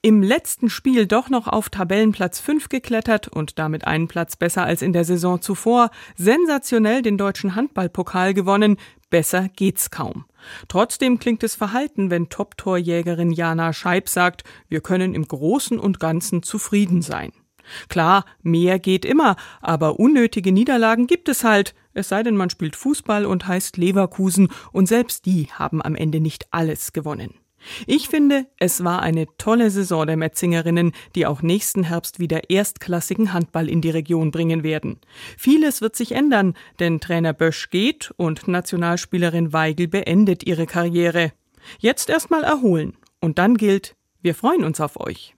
Im letzten Spiel doch noch auf Tabellenplatz 5 geklettert und damit einen Platz besser als in der Saison zuvor. Sensationell den deutschen Handballpokal gewonnen. Besser geht's kaum. Trotzdem klingt es verhalten, wenn Top-Torjägerin Jana Scheib sagt, wir können im Großen und Ganzen zufrieden sein. Klar, mehr geht immer, aber unnötige Niederlagen gibt es halt. Es sei denn, man spielt Fußball und heißt Leverkusen und selbst die haben am Ende nicht alles gewonnen. Ich finde, es war eine tolle Saison der Metzingerinnen, die auch nächsten Herbst wieder erstklassigen Handball in die Region bringen werden. Vieles wird sich ändern, denn Trainer Bösch geht und Nationalspielerin Weigel beendet ihre Karriere. Jetzt erstmal erholen. Und dann gilt, wir freuen uns auf euch.